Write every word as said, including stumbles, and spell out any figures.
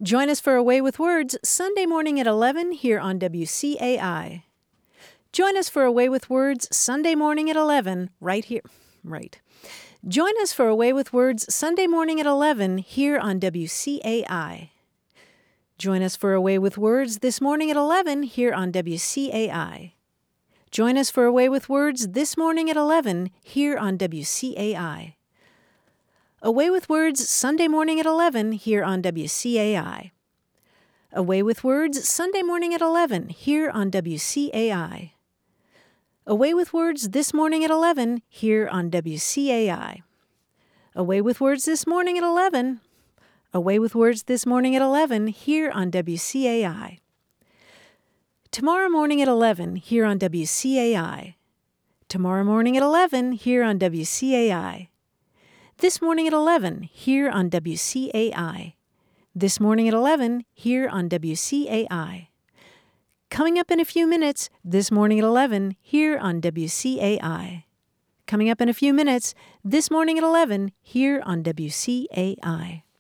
Join us for A Way with Words Sunday morning at eleven here on W C A I. Join us for A Way with Words Sunday morning at eleven right here. Right. Join us for A Way with Words Sunday morning at eleven here on W C A I. Join us for A Way with Words this morning at eleven here on W C A I. Join us for A Way with Words this morning at eleven here on W C A I. A Way with Words Sunday morning at eleven here on W C A I. A Way with Words Sunday morning at eleven here on W C A I. A Way with Words this morning at eleven here on W C A I. A Way with Words this morning at eleven. A Way with Words this morning at eleven here on W C A I. Tomorrow morning at eleven here on W C A I. Tomorrow morning at eleven here on W C A I. This morning at eleven here on W C A I. This morning at eleven here on W C A I. Coming up in a few minutes, this morning at eleven here on W C A I. Coming up in a few minutes, this morning at eleven here on W C A I.